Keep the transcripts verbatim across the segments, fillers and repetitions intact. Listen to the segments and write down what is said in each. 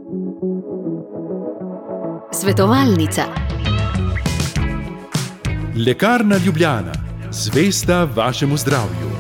Svetovalnica. Lekarna Ljubljana, zvesta vašemu zdravju.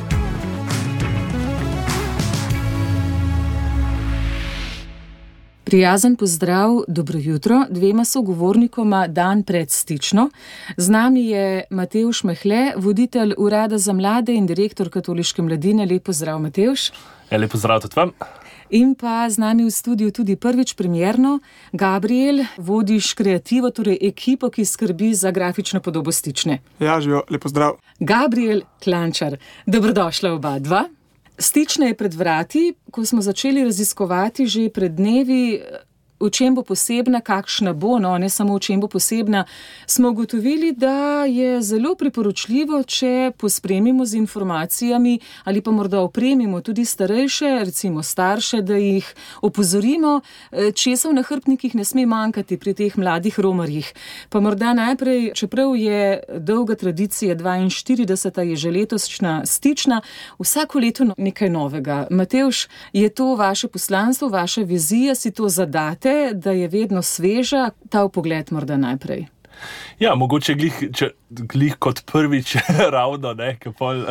Prijazen pozdrav, dobro jutro, dvema sogovornikoma dan pred stično. Z nami je Matevž Mehle, voditelj Urada za mlade in direktor Katoliške mladine. Lep pozdrav, Matevž. Ja, lep pozdrav tudi vam. In pa z nami v studiu tudi prvič premierno, Gabriel, vodiš kreativo, torej ekipo, ki skrbi za grafično podobo Stične. Ja, živijo, lep pozdrav. Gabriel Klančar, dobrodošla oba dva. Stična je pred vrati, ko smo začeli raziskovati že pred dnevi, v čem bo posebna, kakšna bo, no, ne samo v čem bo posebna, smo ugotovili, da je zelo priporočljivo, če pospremimo z informacijami ali pa morda opremimo tudi starejše, recimo starše, da jih opozorimo, česa v nahrbtnikih ne sme manjkati pri teh mladih romarjih. Pa morda najprej, čeprav je dolga tradicija, dvainštirideseta je že letošnja Stična, vsako leto nekaj novega. Matevž, je to vaše poslanstvo, vaša vizija, si to zadate, da je vedno sveža, ta vpogled morda najprej? Ja, mogoče glih, če, glih kot prvič ravno, ne, ki pol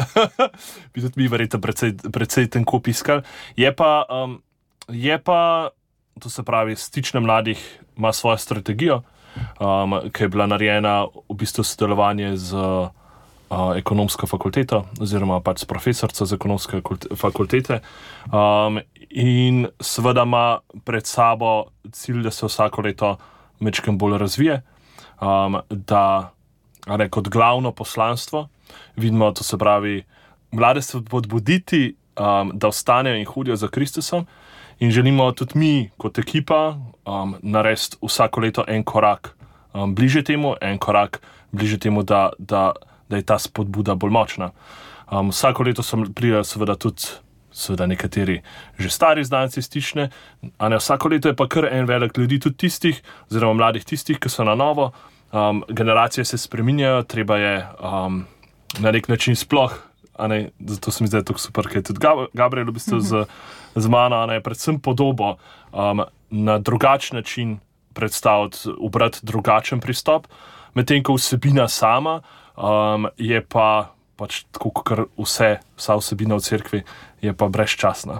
bi tudi mi verjetno precej, precej tenko piskali. Je pa, um, je pa, to se pravi, Stična mladih ima svojo strategijo, um, ki je bila narejena v bistvu sodelovanje z uh, ekonomsko fakulteto oziroma pač s profesorco z ekonomske fakultete. Um, in seveda ima pred sabo cilj, da se vsako leto majčkeno bolj razvije, um, da ne, kot glavno poslanstvo vidimo, to se pravi, mlade spodbuditi, um, da ostanejo in hodijo za Kristusom, in želimo tudi mi kot ekipa um, narediti vsako leto en korak um, bliže temu, en korak bliže temu, da, da, da je ta spodbuda bolj močna. Um, vsako leto so prijajo seveda tudi seveda nekateri že stari znanci Stične, a ne, vsako leto je pa kar en velik ljudi, tudi tistih, oziroma mladih tistih, ki so na novo. Um, generacije se spreminjajo, treba je um, na nek način sploh, a ne, zato se mi zdaj tako super, ker je tudi Gabriel v bistvu z, z mano, a ne, predvsem podobo um, na drugačen način predstaviti, ubrati drugačen pristop, medtem ko vsebina sama um, je pa pač tako, kar vse, vsa vsebina v cerkvi je pa brezčasna.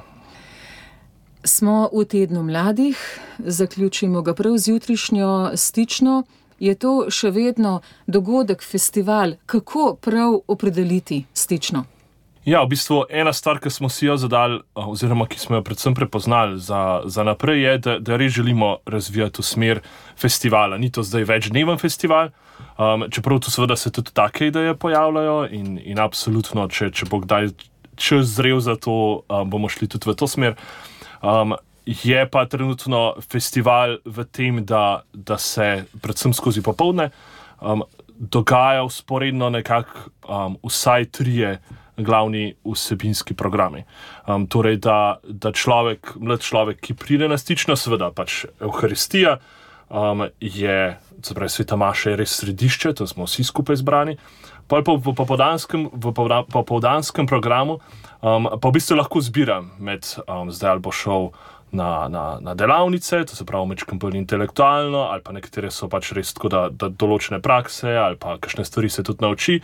Smo v tednu mladih, zaključimo ga prav z jutrišnjo Stično. Je to še vedno dogodek, festival? Kako prav opredeliti Stično? Ja, v bistvu ena stvar, ki smo si jo zadali, oziroma ki smo jo predvsem prepoznali za, za naprej, je, da, da res želimo razvijati v smer festivala. Ni to zdaj večdneven festival, um, čeprav tu seveda se tudi take ideje pojavljajo in, in absolutno, če, če bo kdaj čas zrel za to, um, bomo šli tudi v to smer. Um, je pa trenutno festival v tem, da, da se predvsem skozi popoldne um, dogaja vzporedno nekako um, vsaj trije glavni vsebinski programi. Um, torej, da, da človek, mlad človek, ki pride na Stično, seveda pač Evharistija, um, je, se pravi, Sveta Maša je res središče, to smo vsi skupaj zbrani. Pa v popoldanskem, v popoldanskem programu um, pa v bistvu lahko zbiram med, um, zdaj ali bo šel na, na, na delavnice, to se pravi majčkeno bolj intelektualno, ali pa nekatere so pač res tako, da, da določene prakse, ali pa kakšne stvari se tudi nauči.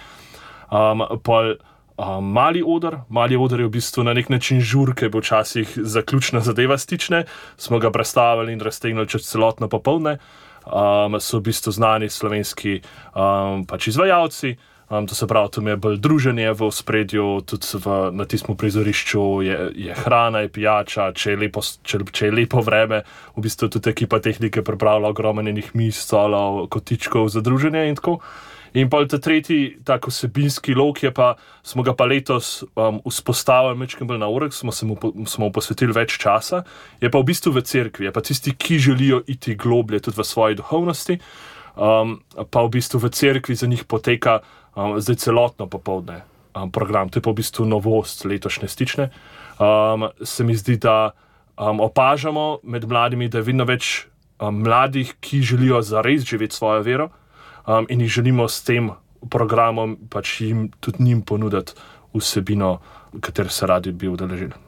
Um, pol Um, mali oder, mali oder je v bistvu na nek način žur, ki je bil včasih zaključna zadeva Stične, smo ga prestavili in raztegnili čez celotno popoldne. Um, so v bistvu znani slovenski um, pač izvajalci, um, to se pravi, tam je bolj druženje v ospredju, tudi v, na tistem prizorišču je, je hrana, je pijača, če je lepo, če, če je lepo vreme, v bistvu tudi ekipa tehnike pripravlja ogromno enih miz, stolov, kotičkov za druženje in tako. In pa ta tretji, tako vsebinski lok je pa, smo ga pa letos um, vzpostavili majčkeno bolj na urek, smo se mu, smo mu posvetili več časa, je pa v bistvu v cerkvi, je pa tisti, ki želijo iti globlje tudi v svoji duhovnosti, um, pa v bistvu v cerkvi za njih poteka um, zdaj celotno popoldne um, program, to je pa v bistvu novost letošnje Stične. Um, se mi zdi, da um, opažamo med mladimi, da je vedno več um, mladih, ki želijo zares živeti svojo vero, Um, in jih želimo s tem programom pač jim tudi njim ponuditi vsebino, katero se radi bi udeležili.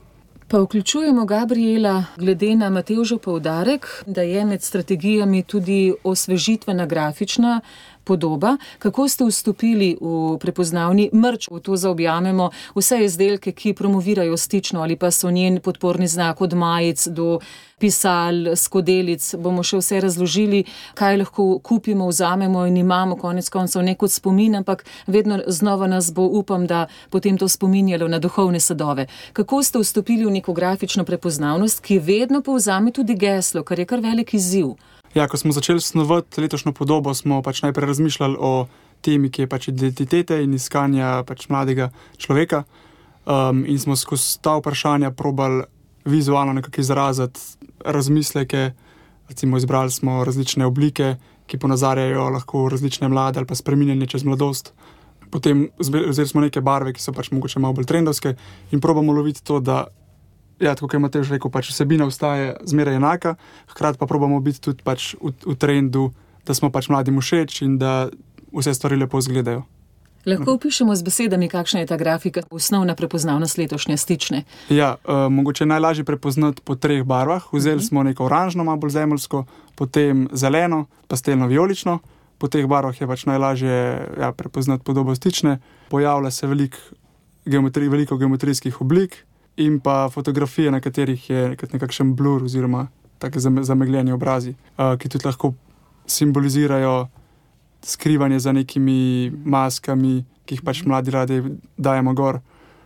Pa vključujemo Gabriela glede na Matevžev poudarek, da je med strategijami tudi osvežitvena grafična podoba. Kako ste vstopili v prepoznavni mrč? V to zaobjamemo vse izdelke, ki promovirajo Stično ali pa so njen podporni znak od majic do pisal, skodelic. Bomo še vse razložili, kaj lahko kupimo, vzamemo in imamo konec koncev ne kot spomin, ampak vedno znova nas bo, upam, da potem to spominjalo na duhovne sadove. Kako ste vstopili v neko grafično prepoznavnost, ki vedno povzame tudi geslo, kar je kar velik izziv? Ja, ko smo začeli snovati letošnjo podobo, smo pač najprej razmišljali o temi, ki je pač identitete in iskanja pač mladega človeka. Um, in smo skozi ta vprašanja probali vizualno nekako izraziti razmisleke. Recimo izbrali smo različne oblike, ki ponazarjajo lahko različne mlade ali pa spreminjanje čez mladost. Potem vzeli smo neke barve, ki so pač mogoče malo bolj trendovske in probamo loviti to, da ja, tako kot je Matevž rekel, pač vsebina ostaje zmeraj enaka, hkrati pa probamo biti tudi pač v, v trendu, da smo pač mladim všeč in da vse stvari lepo izgledajo. Lahko opišemo z besedami, kakšna je ta grafika, osnovna prepoznavnost letošnje Stične? Ja, uh, mogoče najlažje prepoznati po treh barvah. Vzeli smo neko oranžno, malo bolj zemeljsko, potem zeleno, pastelno-vijolično. Po teh barvah je pač najlažje ja, prepoznati podobo Stične. Pojavlja se velik geometri, veliko geometrijskih oblik in pa fotografije, na katerih je nekakšen blur oziroma take zamegljeni obrazi, uh, ki tudi lahko simbolizirajo skrivanje za nekimi maskami, ki jih pač mladi radi dajemo gor,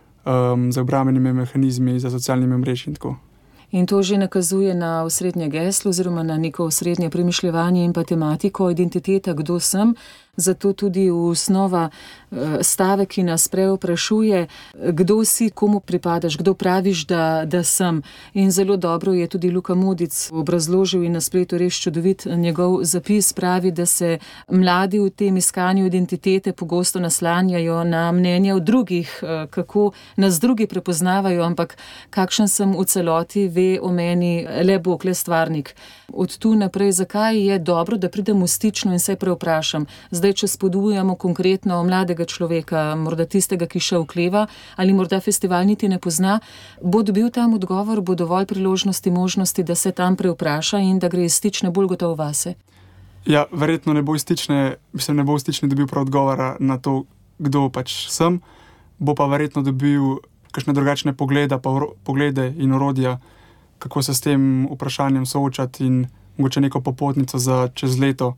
um, za obrambenimi mehanizmi, za socialnimi mreži in tako. In to že nakazuje na osrednje geslo oziroma na neko osrednje premišljevanje in pa tematiko identiteta, kdo sem. Zato tudi v osnova stavek, ki nas preoprašuje, kdo si, komu pripadaš, kdo praviš, da, da sem. In zelo dobro je tudi Luka Modic obrazložil in na spletu res čudovit njegov zapis, pravi, da se mladi v tem iskanju identitete pogosto naslanjajo na mnenja od drugih, kako nas drugi prepoznavajo, ampak kakšen sem v celoti, ve o meni le Bog, le stvarnik. Od tu naprej, zakaj je dobro, da pridem v Stično in se preoprašam. Zdaj, če spodbujamo konkretno mladega človeka, morda tistega, ki še okleva ali morda festival niti ne pozna, bo dobil tam odgovor, bo dovolj priložnosti, možnosti, da se tam preopraša in da gre iz Stične bolj gotovo vase? Ja, verjetno ne bo iz Stične, mislim, ne bo iz Stične dobil prav odgovora na to, kdo pač sem, bo pa verjetno dobil kakšne drugačne poglede, pa uro, poglede in orodja, kako se s tem vprašanjem soočati in mogoče neko popotnico za čez leto,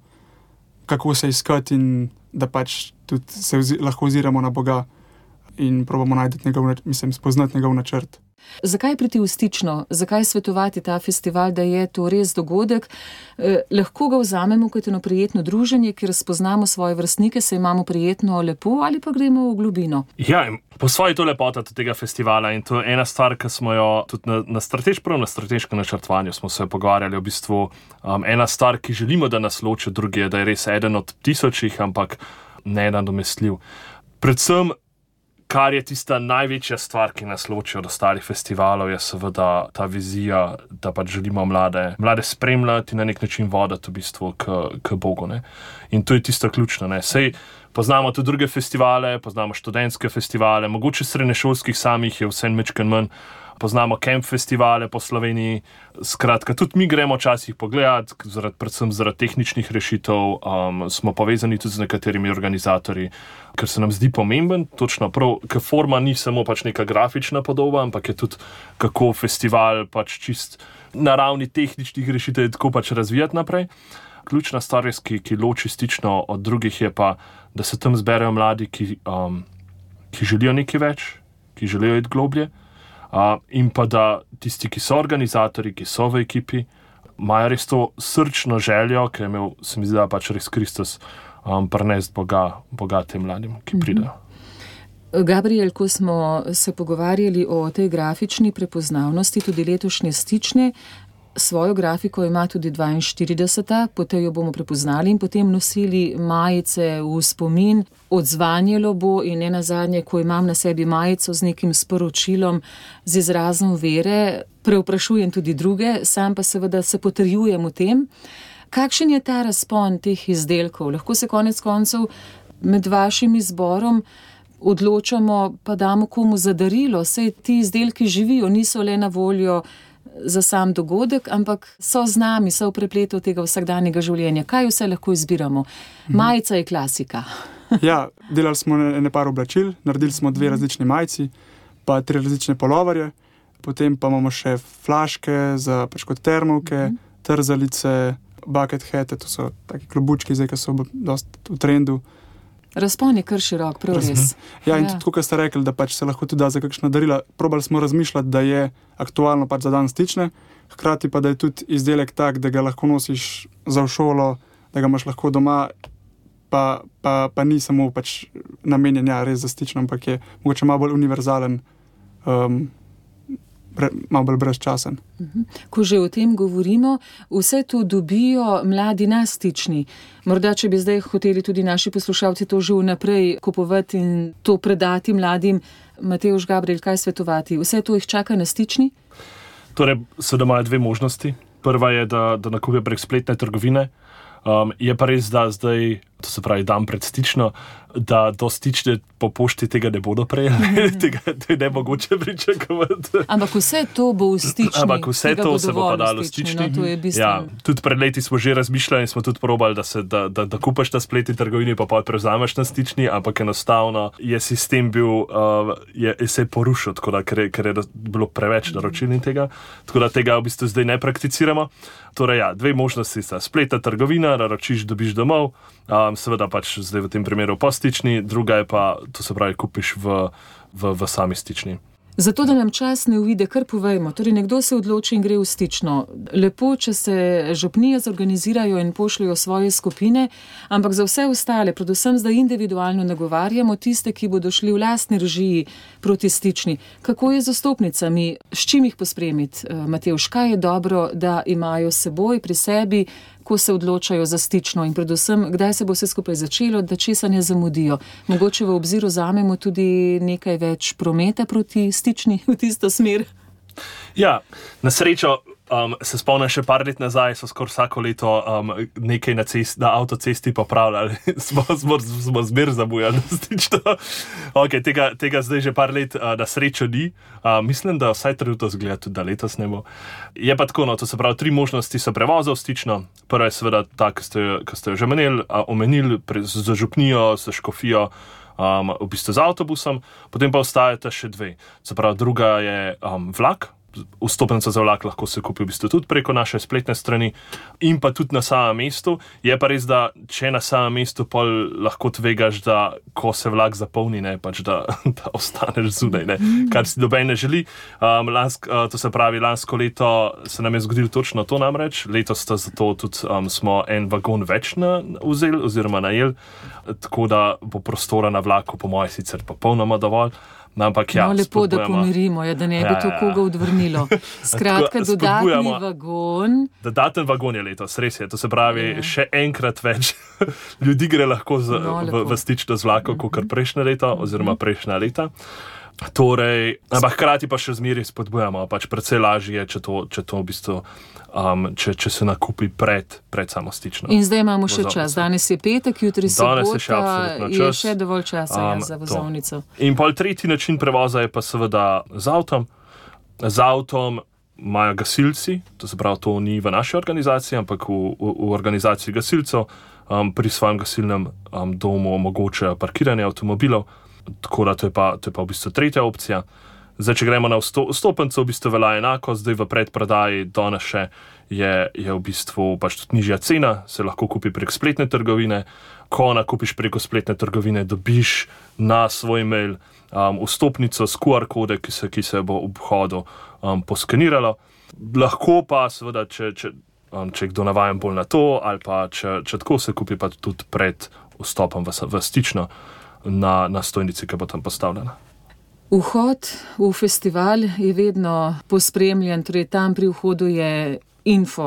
kako se iskati in da pač tudi se vzi, lahko oziramo na Boga in probamo najti njegov, mislim, spoznati njegov načrt. Zakaj priti v Stično? Zakaj svetovati ta festival, da je to res dogodek? Eh, lahko ga vzamemo kot eno prijetno druženje, kjer spoznamo svoje vrstnike, se imamo prijetno lepo ali pa gremo v globino? Ja, po svoji to lepota tega festivala in to je ena stvar, ki smo jo tudi na, na, strateš, prav na strateškem načrtovanju smo se pogovarjali, v bistvu um, ena stvar, ki želimo, da nas loči od druge, da je res eden od tisočih, ampak ne nadomestljiv. Predvsem kar je tista največja stvar, ki nas loči od ostalih festivalov, je seveda ta vizija, da pač želimo mlade, mlade spremljati in na nek način voditi v bistvu k, k Bogu. Ne? In to je tisto ključno. Ne? Sej poznamo tudi druge festivale, poznamo študentske festivale, mogoče srednješolskih samih je vse mečken manj, poznamo camp festivale po Sloveniji, skratka, tudi mi gremo včasih pogledati, zaradi, predvsem zaradi tehničnih rešitev, um, smo povezani tudi z nekaterimi organizatorji, ker se nam zdi pomemben, točno prav, ker forma ni samo pač neka grafična podoba, ampak je tudi kako festival pač čist na ravni tehničnih rešitev tako pač razvijati naprej. Ključna stvar, ki, ki loči Stično od drugih, je pa, da se tam zberejo mladi, ki, um, ki želijo nekaj več, ki želijo iti globlje, Uh, in pa da tisti, ki so organizatorji, ki so v ekipi, imajo res to srčno željo, ker je imel, se mi zdi, da pač res Kristus um, prinesti Boga, Boga tem mladim, ki pridejo. Gabriel, ko smo se pogovarjali o tej grafični prepoznavnosti, tudi letošnje Stične, svojo grafiko ima tudi dvainštirideseta, potem jo bomo prepoznali in potem nosili majice v spomin. Odzvanjalo bo in ne nazadnje, ko imam na sebi majico z nekim sporočilom, z izrazom vere, preoprašujem tudi druge, sam pa seveda se potrjujem v tem. Kakšen je ta razpon teh izdelkov? Lahko se konec koncev med vašim izborom odločamo, pa damo komu za darilo. Saj ti izdelki živijo, niso le na voljo za sam dogodek, ampak so z nami, so v prepletu tega vsakdanjega življenja. Kaj vse lahko izbiramo? Majica je klasika. Ja, delali smo ene par oblačil, naredili smo dve različni majici, pa tri različne polovarje, potem pa imamo še flaške za pač kot termovke, trzalice, bucket hate, to so taki klobučki, zdaj, ki so dosti v trendu. Razpon je kar širok, prav res. Ja, in ja. Tudi, kot ste rekli, da pač se lahko tudi da za kakšna darila. Probali smo razmišljati, da je aktualno pač za dan stične, hkrati pa, da je tudi izdelek tak, da ga lahko nosiš za v šolo, da ga imaš lahko doma, pa, pa, pa ni samo pač namenjen, ja, res za stično, ampak je mogoče malo bolj univerzalen, um, bre, malo bolj brezčasen. Ko že o tem govorimo, vse to dobijo mladi nastični. Morda, če bi zdaj hoteli tudi naši poslušalci to že vnaprej kupovati in to predati mladim, Matevž Gabriel, kaj svetovati? Vse to jih čaka na stični? Torej, seveda imajo dve možnosti. Prva je, da, da nakupijo prek spletne trgovine. Um, je pa res, da zdaj, to se pravi dan pred stično, da do stične po pošti tega ne bodo prejeli, tega je ne mogoče pričakovati. Ampak vse to bo v stični. Ampak vse to se bo pa dalo v stični. No, ja, tudi pred leti smo že razmišljali in smo tudi probali, da, se, da, da, da kupaš na spletni trgovini pa pa prevzameš na stični, ampak enostavno je sistem bil, uh, je, je se porušil, tako da, ker, ker je bilo preveč naročil in tega, tako da tega v bistvu zdaj ne prakticiramo. Torej ja, dve možnosti sta. Spletna trgovina, naročiš, dobiš domov, um, seveda pač zdaj v tem primeru po stični, druga je pa, to se pravi, kupiš v, v, v sami stični. Zato, da nam čas ne uvide, kar povejmo. Torej, nekdo se odloči in gre v stično. Lepo, če se župnije zorganizirajo in pošljajo svoje skupine, ampak za vse ostale, predvsem zdaj individualno nagovarjamo tiste, ki bodo šli v lastni režiji proti stični. Kako je z vstopnicami? S čim jih pospremiti, Matevž? Kaj je dobro, da imajo s seboj pri sebi, ko se odločajo za stično in predvsem, kdaj se bo vse skupaj začelo, da česa ne zamudijo. Mogoče v obzir vzamemo tudi nekaj več prometa proti stični v tisto smer. Ja, na srečo um, se spomnim še par let nazaj, so skoraj vsako leto um, nekaj na, cest, na avtocesti popravljali. smo smo, smo zmer zamujali na stično. Okay, tega, tega zdaj že par let uh, na srečo ni. Uh, mislim, da vsaj trenutno zgleda tudi, da letos ne bo. Je pa tako, no, to se pravi, tri možnosti so prevoza v stično. Prva je seveda ta, ki ste, ste jo že menili, uh, omenili pre, za župnijo, za škofijo, um, v bistvu z avtobusom, potem pa ostajata še dve. Se pravi, druga je um, vlak. Vstopnica za vlak lahko se kupi v bistvu tudi preko naše spletne strani in pa tudi na samem mestu. Je pa res, da če na samem mestu pol lahko tvegaš, da ko se vlak zapolni, ne, pač da, da ostaneš zunaj, ne, kar si noben ne želi. Um, lansk, uh, to se pravi, lansko leto se nam je zgodilo točno to namreč. Letos sta zato tudi um, smo en vagon več na, vzeli oziroma najeli, tako da bo prostora na vlaku po moje sicer popolnoma dovolj. No, ampak ja, no, lepo, da spodbujamo. pomirimo, ja, da ne bi Ja, to ja, ja. koga odvrnilo. Skratka, Tako, dodatni spodbujamo. vagon. Dodaten vagon je letos, res je. To se pravi, Ja. še enkrat več ljudi gre lahko z, No, v, lepo. v stično z vlakom, kot prejšnje leto oziroma prejšnja leta. Torej, ampak hkrati pa še zmeraj spodbujamo, pač precej lažje je, če to, če to v bistvu, um, če, če se nakupi pred, pred samo stično. In zdaj imamo še Vozovnico. čas. Danes je petek, jutri Danes je še sobota, absolutno je čas. še dovolj časa ja, Um, za to. vozovnico. In pol tretji način prevoza je pa seveda z avtom. Z avtom imajo gasilci, to se pravi, to ni v naši organizaciji, ampak v, v, v organizaciji gasilcev, um, pri svojem gasilnem um, domu omogočajo parkiranje avtomobilov, tako da to je pa, to je pa v bistvu tretja opcija. Zdaj, če gremo na vsto, vstopenco, v bistvu velja enako, zdaj v predprodaji danes še je, je v bistvu pač tudi nižja cena, se lahko kupi prek spletne trgovine. Ko nakupiš preko spletne trgovine, dobiš na svoj mail um, vstopnico s Q R kode, ki se, ki se bo v vhodu um, poskeniralo. Lahko pa seveda, če, če, um, če kdo navajen bolj na to, ali pa če, če tako se kupi pa tudi pred vstopom v, v stično na, na stojnici, ki bo tam postavljena. Vhod v festival je vedno pospremljen, torej tam pri vhodu je info.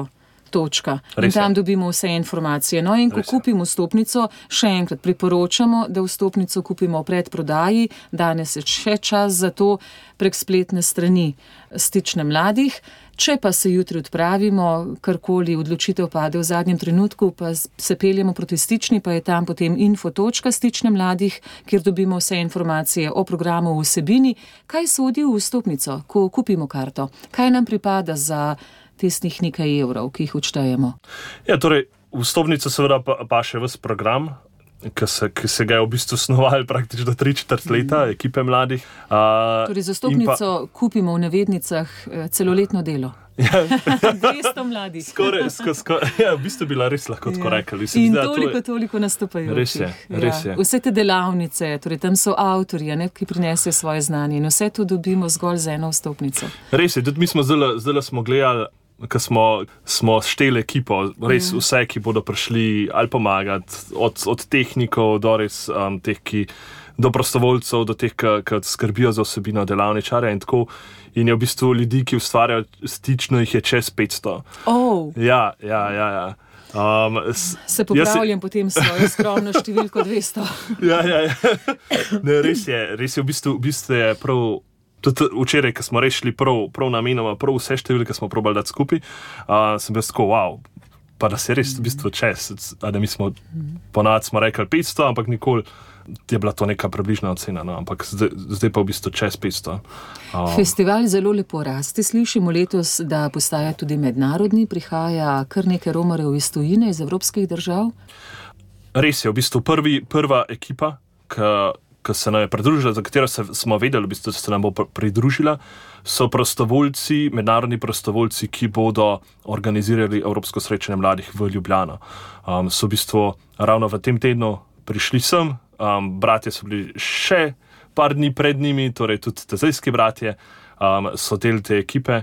Točka. In Res je. tam dobimo vse informacije. No in ko Res je. kupimo vstopnico, še enkrat priporočamo, da vstopnico kupimo v predprodaji. Danes je še čas za to prek spletne strani Stične mladih. Če pa se jutri odpravimo, karkoli odločitev pade v zadnjem trenutku, pa se peljemo proti Stični, pa je tam potem info točka Stične mladih, kjer dobimo vse informacije o programu, v vsebini. Kaj sodi v vstopnico, ko kupimo karto? Kaj nam pripada za tistih nekaj evrov, ki jih odštejemo? Ja, torej, vstopnica seveda pa, pa še ves program, ki se, ki se ga je v bistvu snovali praktično tri četrt leta, mm. ekipe mladih. Uh, Torej, za vstopnico pa kupimo v navednicah celoletno delo. Ja. dvesto mladih. Skoraj, skor, skor, ja, v bistvu bila res lahko tako Ja. rekli. Mislim, In da toliko, to je, toliko nastopajočih. Res je, res je. Ja. Vse te delavnice, torej tam so avtorji, ne, ki prinesejo svoje znanje in vse to dobimo zgolj z eno vstopnico. res je, tudi mi smo zdaj, zdaj smo gledali, ko smo, smo šteli ekipo, res Ja. vse, ki bodo prišli ali pomagati, od, od tehnikov do res um, teh, ki do prostovoljcev, do teh, ki, ki skrbijo za vsebino, delavničarja in tako. In je v bistvu ljudi, ki ustvarjajo Stično, jih je čez petsto. Oh, Ja, ja, ja. ja. Um, s, se jaz se- popravljam potem svojo skromno številko dvesto. Ja, ja, ja. Ne, res je, res je v bistvu, v bistvu je prav. Tudi včeraj, ko smo rešili prav, prav namenoma, prav vse številke smo probali dati skupaj, uh, sem bil tako, wow, pa da se res v bistvu čez, a da mi smo ponad smo rekli petsto, ampak nikoli je bila to neka približna ocena, no, ampak zdaj, zdaj pa v bistvu čez petsto. Um, Festival zelo lepo raste, slišimo letos, da postaja tudi mednarodni, prihaja kar nekaj romarjev iz tujine, iz evropskih držav. Res je, v bistvu prvi, prva ekipa, ki se nam je pridružila, za katero se, smo vedeli, v bistvu, da se nam bo pr- pridružila, so prostovoljci, mednarodni prostovoljci, ki bodo organizirali Evropsko srečanje mladih v Ljubljano. Um, so v bistvu ravno v tem tednu prišli sem, um, bratje so bili še par dni pred njimi, torej tudi tezejski bratje, um, so del te ekipe.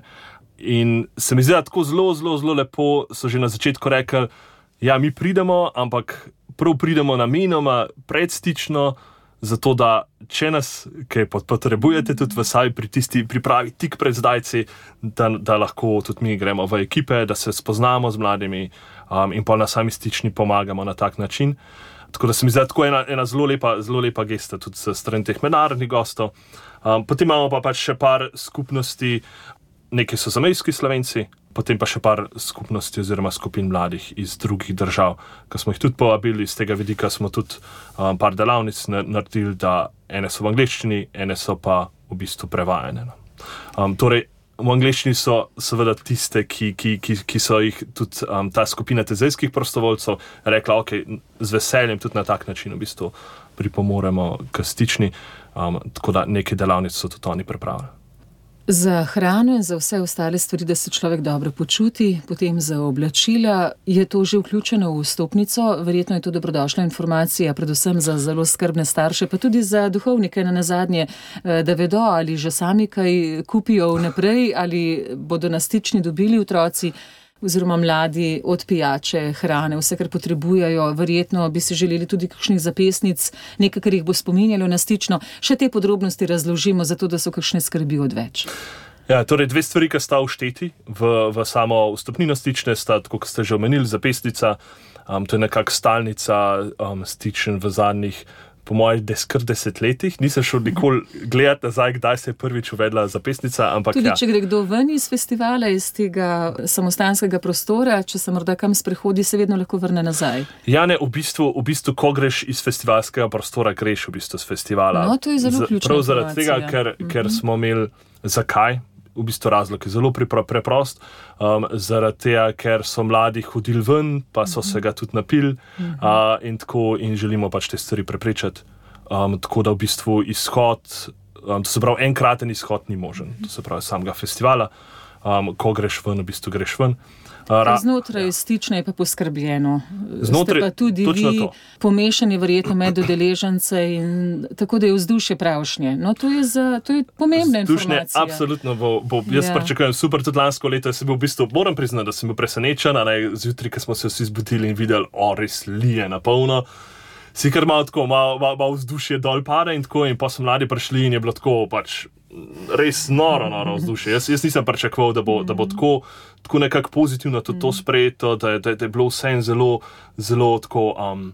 In se mi zdi, da tako zelo, zelo, zelo lepo so že na začetku rekli, ja, mi pridemo, ampak prav pridemo namenoma predstično, zato da če nas kaj potrebujete tudi v sami pri tisti pripravi tik pred zdajci, da, da lahko tudi mi gremo v ekipe, da se spoznamo z mladimi um, in pa na sami Stični pomagamo na tak način. Tako da se mi zdi tako ena, ena zelo lepa, zelo lepa gesta tudi s strani teh mednarodnih gostov. Um, potem imamo pa pač še par skupnosti, nekaj so zamejski Slovenci, potem pa še par skupnosti oziroma skupin mladih iz drugih držav, ki smo jih tudi povabili. Z tega vidika smo tudi um, par delavnic naredili, da ene so v angleščini, ene so pa v bistvu prevajane. No. Um, torej, v angleščini so seveda tiste, ki, ki, ki, ki so jih tudi um, ta skupina tezejskih prostovoljcev rekla, ok, z veseljem tudi na tak način v bistvu pripomoremo k Stični, um, tako da neke delavnice so tudi oni pripravili. Za hrano in za vse ostale stvari, da se človek dobro počuti, potem za oblačila, je to že vključeno v vstopnico. Verjetno je to dobrodošla informacija, predvsem za zelo skrbne starše, pa tudi za duhovnike na nazadnje, da vedo, ali že sami kaj kupijo vnaprej, ali bodo na Stični dobili otroci oziroma mladi od pijače, hrane, vse, kar potrebujejo. Verjetno bi se želeli tudi kakšnih zapestnic, nekaj, kar jih bo spominjalo na Stično. Še te podrobnosti razložimo, zato da so kakšne skrbi odveč. Ja, torej dve stvari, ki sta všteti v, v samo vstopnino Stične, sta, tako kot ste že omenili, zapestnica. Um, to je nekak stalnica um, Stičen v zadnjih, po mojih, skr desetletjih. Nisem šel nikoli gledati nazaj, kdaj se je prvič uvedla zapestnica, ampak Tudi ja. če gre kdo ven iz festivala, iz tega samostanskega prostora, če se morda kam sprehodi, se vedno lahko vrne nazaj. Ja, ne, v bistvu, v bistvu, ko greš iz festivalskega prostora, greš v bistvu z festivala. No, to je zelo ključna Prav zaradi tega, informacija. ker, mm-hmm. ker smo imeli, zakaj? V bistvu razlog je zelo preprost, um, zaradi tega, ker so mladi hodili ven, pa so se ga tudi napili uh, in tako in želimo pač te stvari preprečiti. Um, tako da v bistvu izhod, um, to se pravi enkraten izhod ni možen, to se pravi samega festivala, um, ko greš ven, v bistvu greš ven. Uh, ra- Znotraj Stične je pa poskrbljeno. Znotraj- Ste pa tudi točno vi to. pomešani verjetno med udeležence in tako da je vzdušje pravšnje. No, to je, za, to je pomembna Vzdušne, informacija. absolutno bo, bo jaz Ja. pričakujem super, tudi lansko leto sem bil v bistvu, moram priznati, da sem bil presenečen, a ne zjutraj, ko smo se vsi zbudili in videli, o, res lije na polno. Si kar malo tako, malo, malo, malo vzdušje dol pada in tako, in pa so mladi prišli in je bilo tako pač res noro, noro vzdušje. Jaz, jaz nisem pričakoval, da bo, da bo tako, tako nekako pozitivno tudi to sprejeto, da, da, da je bilo vse zelo, zelo tako, um,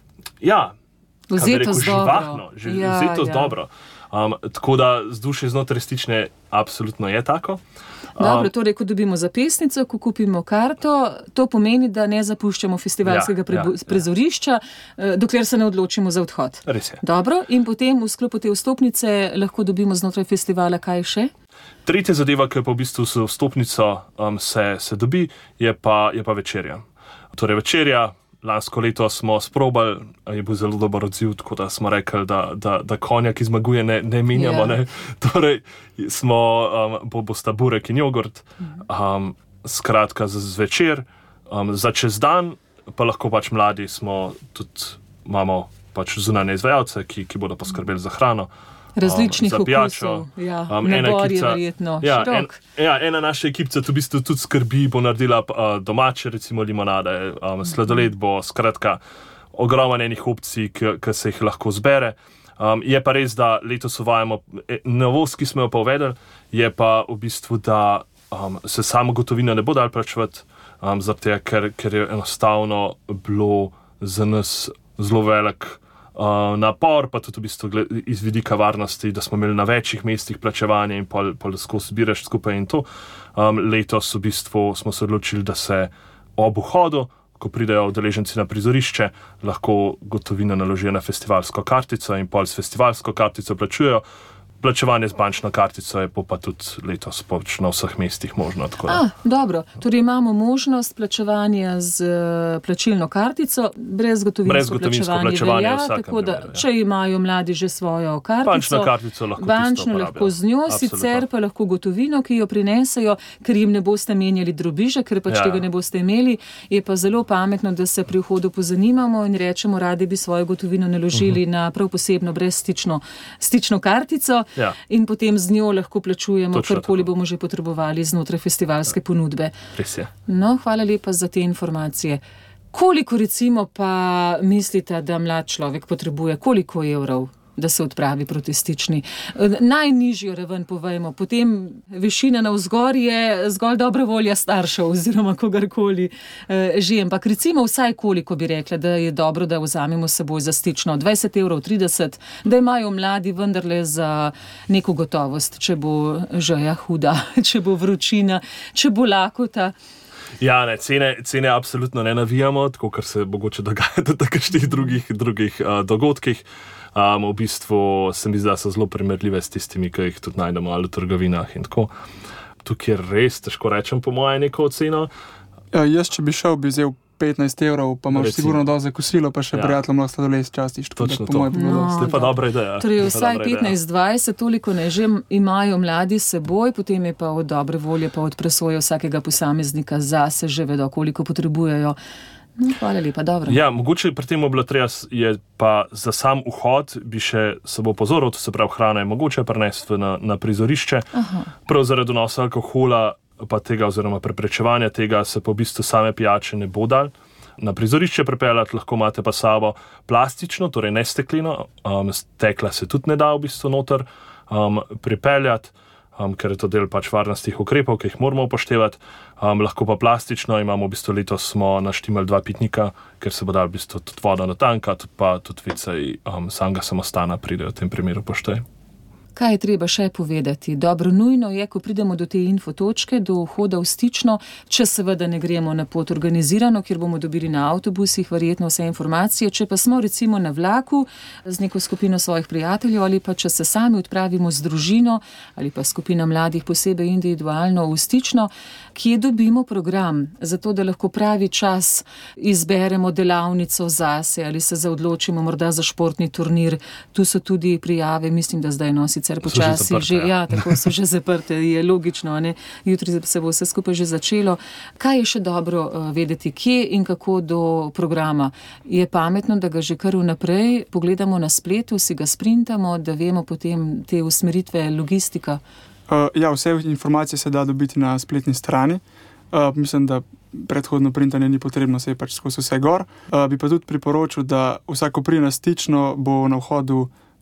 ja, vzeto z živahno, že ja, vzeto z ja. dobro. Um, tako da vzdušje znotraj Stične absolutno je tako. Dobro, torej, ko dobimo zapisnico, ko kupimo karto, to pomeni, da ne zapuščamo festivalskega Ja, ja, ja. prizorišča, eh, dokler se ne odločimo za odhod. Res je. Dobro, in potem v sklopu te vstopnice lahko dobimo znotraj festivala kaj še? Tretja zadeva, ki pa v bistvu s vstopnico um, se, se dobi, je pa, je pa večerja. Torej večerja, lansko leto smo sprobali, je bil zelo dober odziv, tako da smo rekli, da, da, da konja, ki zmaguje, ne, ne menjamo. Ja. Ne. Torej smo, um, bo, bosta burek in jogurt, um, skratka za zvečer, um, za čez dan, pa lahko pač mladi smo tudi, imamo pač zunanje izvajalce, ki, ki bodo poskrbeli za hrano. Različnih um, za pijačo. okusov, ja, Um, ena nabor je ekica- verjetno ja, en, širok. ja, ena naša ekipa v bistvu tudi skrbi, bo naredila uh, domače, recimo limonade, um, sladoled bo, skratka, ogromno enih opcij, ki, ki se jih lahko zbere. Um, je pa res, da letos uvajamo, e, novost, ki smo jo pa uvedli, je pa v bistvu, da um, se samo gotovina ne bo dal plačevati, um, zaradi tega, ker, ker je enostavno bilo za nas zelo velik Uh, napor, pa tudi v bistvu gled, iz vidika varnosti, da smo imeli na večjih mestih plačevanje in pol, pol skozi zbiraš skupaj in to. Um, letos v bistvu smo se odločili, da se ob vhodu, ko pridejo udeleženci na prizorišče, lahko gotovino naložijo na festivalsko kartico in pol s festivalsko kartico plačujejo. Plačevanje z bančno kartico je pa tudi letos pač na vseh mestih možno. Tako da. A, dobro, torej imamo možnost plačevanja z uh, plačilno kartico, brez gotovinsko, Brezgotovinsko plačevanje, plačevanje v velja, vsakem tako da, primeru, ja. če imajo mladi že svojo kartico, Bančno kartico lahko bančno tisto uporabljajo. lahko z njo, Absolutno. sicer pa lahko gotovino, ki jo prinesejo, ker jim ne boste menjali drobiža, ker pač Ja. tega ne boste imeli, je pa zelo pametno, da se pri vhodu pozanimamo in rečemo, radi bi svojo gotovino naložili uh-huh. na prav posebno brezstično stično kartico Ja. in potem z njo lahko plačujemo, Točno karkoli tako. bomo že potrebovali znotraj festivalske ponudbe. Res je. No, hvala lepa za te informacije. Koliko recimo pa mislite, da mlad človek potrebuje, koliko evrov, da se odpravi proti Stični? Najnižjo raven povejmo, potem višina navzgor je zgolj dobra volja staršev oziroma kogarkoli eh, že, ampak recimo vsaj koliko bi rekla, da je dobro, da vzamemo s seboj za Stično, dvajset evrov, trideset, da imajo mladi vendarle za neko gotovost, če bo žeja huda, če bo vročina, če bo lakota. Ja, ne, cene, cene absolutno ne navijamo, tako kar se mogoče dogaja tudi v kakšnih drugih, drugih uh, dogodkih. Um, v bistvu se mi zdi, da so zelo primerljive s tistimi, ki jih tudi najdemo ali v trgovinah in tako. Tukaj je res težko rečem po moje neko oceno. Ja, jaz, če bi šel, bi vzel petnajst evrov, pa imaš Recimo. sigurno dosti za kosilo, pa še Ja. ja. prijateljem lahko sladoled častiš. tako da Točno po to. mojem bi bilo No. dosti. To je pa da. dobra ideja. Torej To je pa vsaj dobra ideja. petnajst dvajset, toliko ne že imajo mladi s seboj, potem je pa od dobre volje, pa od presoje vsakega posameznika zase že vedo, koliko potrebujejo. No, hvala lepa, dobro. Ja, mogoče pri tem bilo treba je pa za sam vhod bi še se bo pozoril, to se pravi hrana je mogoče prenesti na, na prizorišče. Aha. Prav zaradi vnosa alkohola pa tega oziroma preprečevanja tega se pa v bistvu same pijače ne bo dal na prizorišče pripeljati, lahko imate pa sabo plastično, torej ne stekleno, um, stekla se tudi ne da v bistvu noter um, pripeljati, um, ker je to del pač varnostnih ukrepov, ki jih moramo upoštevati, um, lahko pa plastično, imamo v bistvu letos smo naštimali dva pitnika, ker se bo dal v bistvu tudi voda natankati, pa tudi vicej um, samega samostana pride v tem primeru poštej. Kaj je treba še povedati? Dobro, nujno je, ko pridemo do te infotočke, do vhoda v Stično, če seveda ne gremo na pot organizirano, kjer bomo dobili na avtobusih verjetno vse informacije, če pa smo recimo na vlaku z neko skupino svojih prijateljev ali pa če se sami odpravimo z družino ali pa skupina mladih posebej individualno v Stično, kje dobimo program, zato da lahko pravi čas izberemo delavnico zase ali se zaodločimo morda za športni turnir. Tu so tudi prijave, mislim, da zdaj nosi sicer počasi, zaprte, že, ja. ja, tako so že zaprte, je logično, ne? Jutri se bo vse skupaj že začelo. Kaj je še dobro uh, vedeti, kje in kako do programa? Je pametno, da ga že kar vnaprej pogledamo na spletu, si ga sprintamo, da vemo potem te usmeritve, logistika? Uh, ja, vse informacije se da dobiti na spletni strani. Uh, mislim, da predhodno printanje ni potrebno, se je pač skozi vse gor. Uh, bi pa tudi priporočil, da vsako prije na Stično bo na vhodu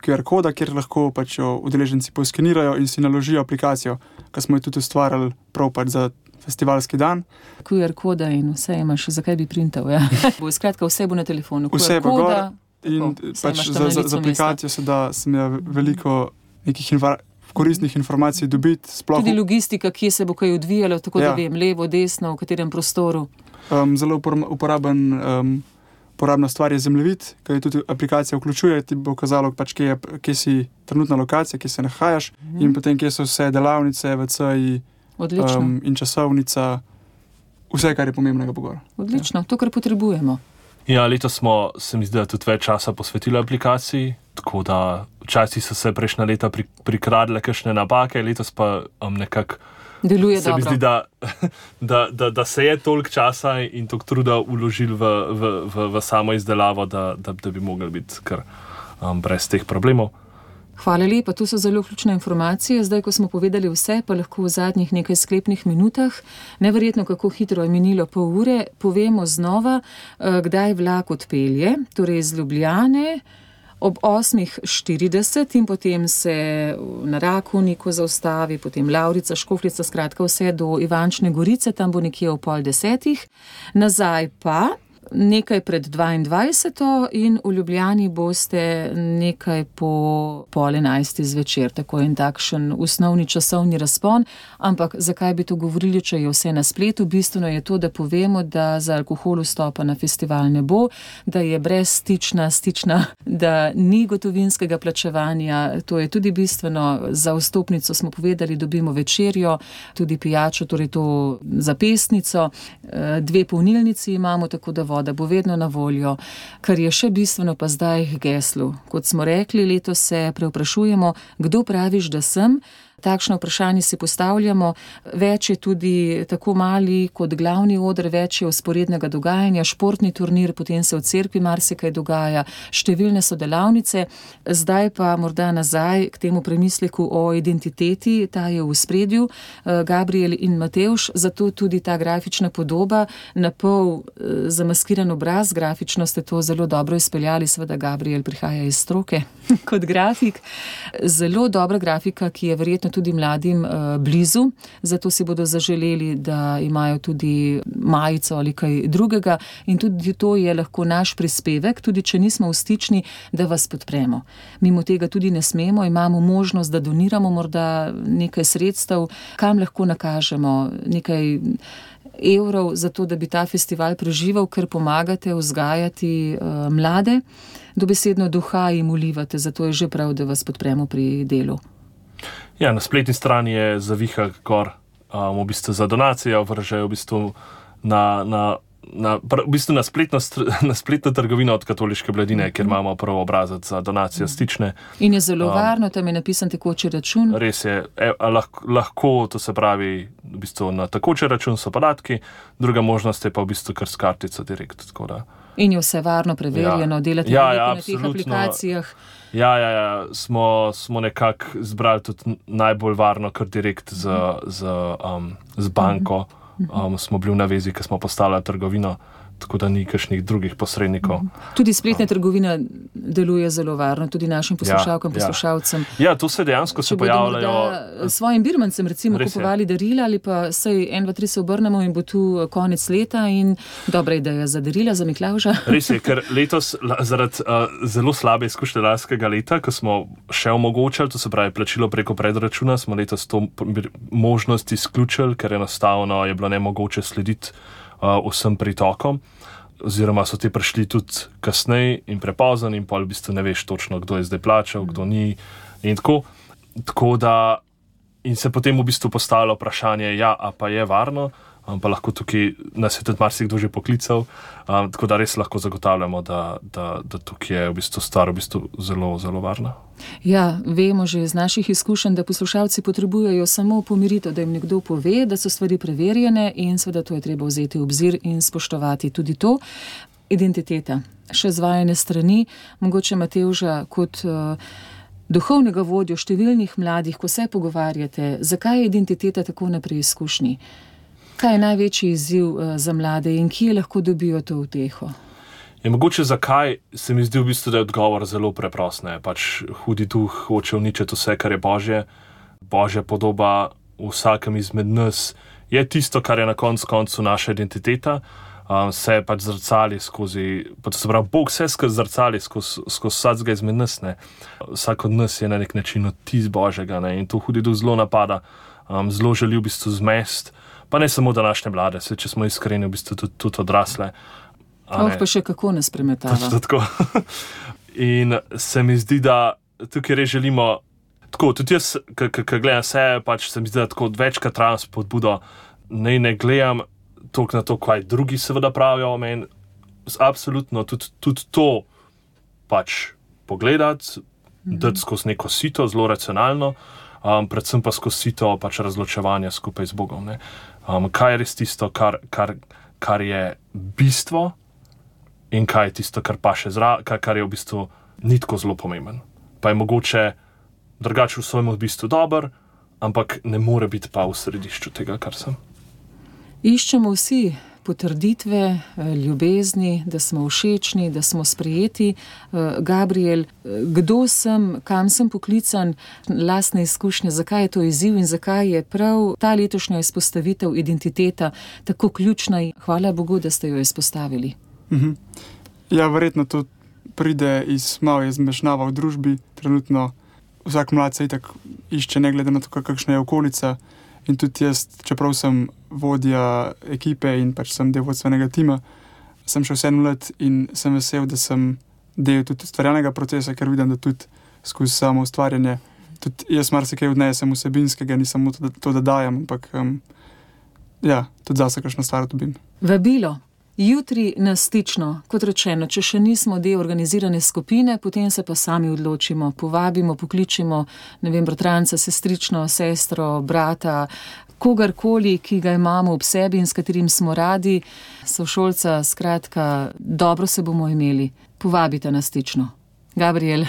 Q R koda, kjer lahko pač jo udeleženci poskenirajo in si naložijo aplikacijo, ki smo jo tudi ustvarjali prav pač za festivalski dan. Q R koda in vse imaš, zakaj bi printal, ja? Bo skratka, vse bo na telefonu. Vse bo gor in pač za, za, za aplikacijo se da sem ja veliko nekih invar, koristnih informacij dobiti. Sploh tudi logistika, kje se bo kaj odvijalo, tako ja. Da vem, levo, desno, v katerem prostoru. Um, zelo uporaben, um, uporabna stvar je zemljevid, ki je tudi aplikacija vključuje, ti bo kazalo, pač, kje, je, kje si trenutna lokacija, kje se nahajaš mhm. in potem, kje so vse delavnice, V C-ji um, in časovnica, vse, kar je pomembnega bo gor. Odlično, ja. To, kar potrebujemo. Ja, letos smo, se mi zdi, tudi več časa posvetili aplikaciji, tako da včasih so se prejšnja leta pri, prikradle kakšne napake, letos pa um, nekako deluje se dobro. Mi zdi, da, da, da, da se je toliko časa in toliko truda vložili v, v, v, v samo izdelavo, da, da, da bi mogli biti kar um, brez teh problemov. Hvala lepa, to so zelo ključne informacije. Zdaj, ko smo povedali vse, pa lahko v zadnjih nekaj sklepnih minutah, neverjetno, kako hitro je minilo pol ure, povemo znova, kdaj vlak odpelje, torej iz Ljubljane ob osmih štirideset in potem se na Rakovniku zaustavi, potem Lavrica, Škofljica, skratka vse do Ivančne Gorice, tam bo nekje ob pol desetih, nazaj pa nekaj pred dvaindvajseto in v Ljubljani boste nekaj po pol enajsti zvečer, tako en takšen osnovni časovni razpon, ampak zakaj bi to govorili, če je vse na spletu? Bistveno je to, da povemo, da za alkohol vstopa na festival ne bo, da je brezstična, stična, da ni gotovinskega plačevanja, to je tudi bistveno, za vstopnico smo povedali, dobimo večerjo, tudi pijačo, torej to zapestnico, dve polnilnici imamo, tako da voda bo vedno na voljo. Kar je še bistveno pa zdaj k geslu. Kot smo rekli, letos se preoprašujemo, kdo praviš, da sem? Takšno vprašanje si postavljamo, več je tudi tako mali kot glavni oder, več je vzporednega dogajanja, športni turnir, potem se v cerkvi marsikaj dogaja, številne so delavnice, zdaj pa morda nazaj k temu premisleku o identiteti, ta je v ospredju, Gabriel in Matevž, zato tudi ta grafična podoba, na pol zamaskiran obraz, grafično ste to zelo dobro izpeljali, seveda Gabriel prihaja iz stroke kot grafik, zelo dobra grafika, ki je verjetno tudi mladim uh, blizu, zato si bodo zaželeli, da imajo tudi majico ali kaj drugega in tudi to je lahko naš prispevek, tudi če nismo vstični, da vas podpremo. Mimo tega tudi ne smemo, imamo možnost, da doniramo morda nekaj sredstev, kam lahko nakažemo nekaj evrov za to, da bi ta festival preživel, ker pomagate vzgajati uh, mlade, dobesedno duha jim ulivate, zato je že prav, da vas podpremo pri delu. Ja, na spletni strani je Zaviha gor, um, v bistvu za donacijo vržejo v bistvu na, na, na, v bistvu na, spletno, na spletno trgovino od Katoliške Mladine, kjer imamo prvo obrazac za donacijo stične. In je zelo um, varno, tam je napisan tekoči račun. Res je, e, lahko, lahko, to se pravi, v bistvu na tekoči račun so podatki, druga možnost je pa v bistvu kar s kartico direkt, tako da. In je vse varno, preverjeno, ja. Delate ja, veliko ja, na teh aplikacijah. Ja, ja, ja, smo, smo nekako zbrali tudi najbolj varno, kar direkt z, z, um, z banko. Um, smo bili v navezi, ker smo postavili trgovino, tako da ni kakšnih drugih posrednikov. Tudi spletna trgovina deluje zelo varno, tudi našim poslušalkam, ja, poslušalcem. Ja, tu se dejansko se pojavljajo. Svojim birmancem recimo kupovali darila ali pa sej en, dva, tri se obrnemo in bo tu konec leta in dobra ideja za darila, za Miklavža. Res je, ker letos zaradi uh, zelo slabe izkušnje lanskega leta, ko smo še omogočali, to se pravi plačilo preko predračuna, smo letos to možnost izključili, ker enostavno je bilo nemogoče slediti Uh, vsem pritokom, oziroma so ti prišli tudi kasneje in prepozno in pol v bistvu ne veš točno, kdo je zdaj plačal, kdo ni in tako. Tako da in se potem v bistvu postavilo vprašanje, ja, a pa je varno, um, pa lahko tukaj nas je tudi marsikdo že poklical, um, tako da res lahko zagotavljamo, da, da, da tukaj je v bistvu stvar v bistvu zelo, zelo varna. Ja, vemo že iz naših izkušenj, da poslušalci potrebujejo samo pomiritev, da jim nekdo pove, da so stvari preverjene in seveda to je treba vzeti v obzir in spoštovati tudi to. Identiteta, še zvajene strani, mogoče Matevža kot uh, duhovnega vodjo številnih mladih, ko se pogovarjate, zakaj je identiteta tako na preizkušnji? Kaj je največji izziv uh, za mlade in kje lahko dobijo to uteho? In mogoče zakaj se mi zdi v bistvu, da je odgovor zelo preprost. Ne? Pač hudi duh hoče uničiti vse, kar je Božje. Božja podoba v vsakem izmed nas je tisto, kar je na koncu koncu naša identiteta. Um, se pač zrcali skozi, pa to se pravi, Bog vse skozi zrcali, skozi, skozi vsakega izmed nas. Ne? Vsak od nas je na nek način odtis Božjega, ne? In to hudi duh zelo napada, um, zelo želi v bistvu zmest, pa ne samo današnje mlade, se, če smo iskreni, v bistvu tudi, tudi odrasle. Oh, pa še kako nas premetava. Tako. In se mi zdi, da tukaj res želimo, tako, tudi jaz, ki gledam sebe, pač se mi zdi, da tako večkrat trajam spodbudo, ne, ne gledam toliko na to, kaj drugi seveda pravijo o meni, absolutno tudi, tudi to pač pogledati, mm-hmm. dati skozi neko sito, zelo racionalno, um, predvsem pa skozi sito pač razločevanja skupaj z Bogom. Ne? Um, kaj je res tisto, kar, kar, kar je bistvo, in kaj je tisto, kar pa še zra, kar, kar je v bistvu ni tako zelo pomemben. Pa je mogoče drugače v svojem bistvu dober, ampak ne more biti pa v središču tega, kar sem. Iščemo vsi potrditve, ljubezni, da smo všečni, da smo sprejeti. Gabriel, kdo sem, kam sem poklican, lastne izkušnje, zakaj je to izziv in zakaj je prav ta letošnja izpostavitev identiteta tako ključna in hvala Bogu, da ste jo izpostavili. Mhm. Ja, verjetno to pride iz malo je zmešnava v družbi. Trenutno vsak mlad se itak išče, ne glede na to, kakšna je okolica. In tudi jaz, čeprav sem vodja ekipe in pač sem del vodstvenega tima, sem še vse let in sem vesel, da sem del tudi ustvarjalnega procesa, ker vidim, da tudi skozi samo ustvarjanje, tudi jaz marsikaj odnesem vsebinskega, ni samo to, to da dajem, ampak um, ja, tudi zase kakšno stvar dobim. Vabilo. Jutri na Stično, kot rečeno, če še nismo del organizirane skupine, potem se pa sami odločimo, povabimo, pokličimo, ne vem, bratranca, sestrično, sestro, brata, kogarkoli, ki ga imamo ob sebi in s katerim smo radi, sošolca, skratka, dobro se bomo imeli. Povabite na Stično. Gabriel.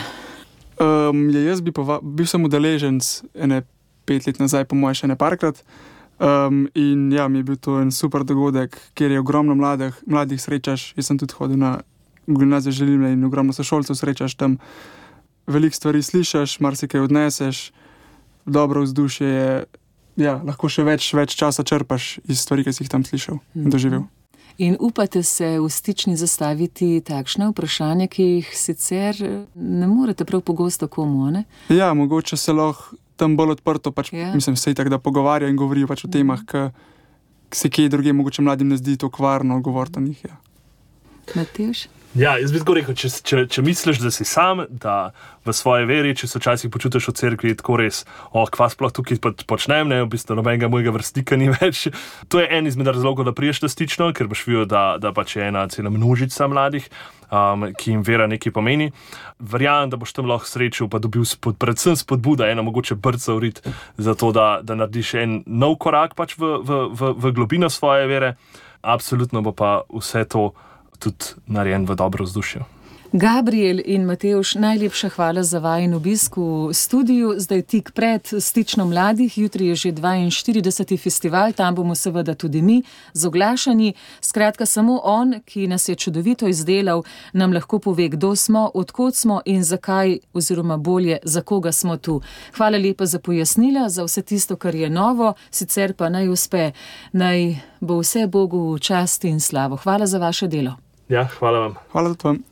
Um, ja, jaz bi pova- bil sem udeleženc ene pet let nazaj, po moje še ne parkrat. Um, in ja, mi je bil to en super dogodek, kjer je ogromno mladih, mladih srečaš. Jaz sem tudi hodil na gimnazijo Želimlje in ogromno sošolcev srečaš tam. Veliko stvari slišaš, marsikaj odneseš, dobro vzdušje je, ja, lahko še več, več časa črpaš iz stvari, ki si jih tam slišal in doživel. In upate se v Stični zastaviti takšne vprašanja, ki jih sicer ne morete prav pogosto komu, ne? Ja, mogoče se lahko tam bolj odprto, pač, ja. Mislim, se itak da pogovarja in govorijo pač o temah, ki se kje druge mogoče mladim ne zdi to kvarno govoriti o njih. Ja. Matevž? Ja, jaz bi tako rekel, če, če, če misliš, da si sam, da v svoji veri, če se včasih počutiš v cerkvi, tako res, o, kva sploh tukaj počnem, ne, v bistvu nobenega mojega vrstnika ni več. To je en izmed razlogov, da priješ na Stično, ker boš videl, da, da pač je ena cela množica mladih, um, ki jim vera nekaj pomeni. Verjamem, da boš tam lahko srečal, pa dobil spod, predvsem spodbuda, ena mogoče brca v rit, za to, da, da narediš en nov korak pač v, v, v, v globino svoje vere. Absolutno bo pa vse to tudi narejen v dobro vzdušje. Gabriel in Matevž, najlepša hvala za vajin obisk v studiu. Zdaj tik pred Stično mladih, jutri je že dvainštirideseti festival, tam bomo seveda tudi mi z oglašanji. Skratka, samo on, ki nas je čudovito izdelal, nam lahko pove, kdo smo, odkot smo in zakaj, oziroma bolje, za koga smo tu. Hvala lepa za pojasnila, za vse tisto, kar je novo, sicer pa naj uspe, naj bo vse Bogu v čast in slavo. Hvala za vaše delo. Ja, hvala vam. Hvala tudi vam.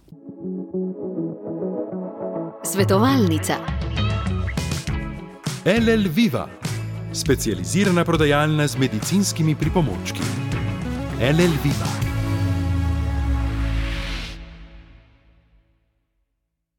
Svetovalnica. L L Viva, specializirana prodajalna z medicinskimi pripomočki. L L Viva.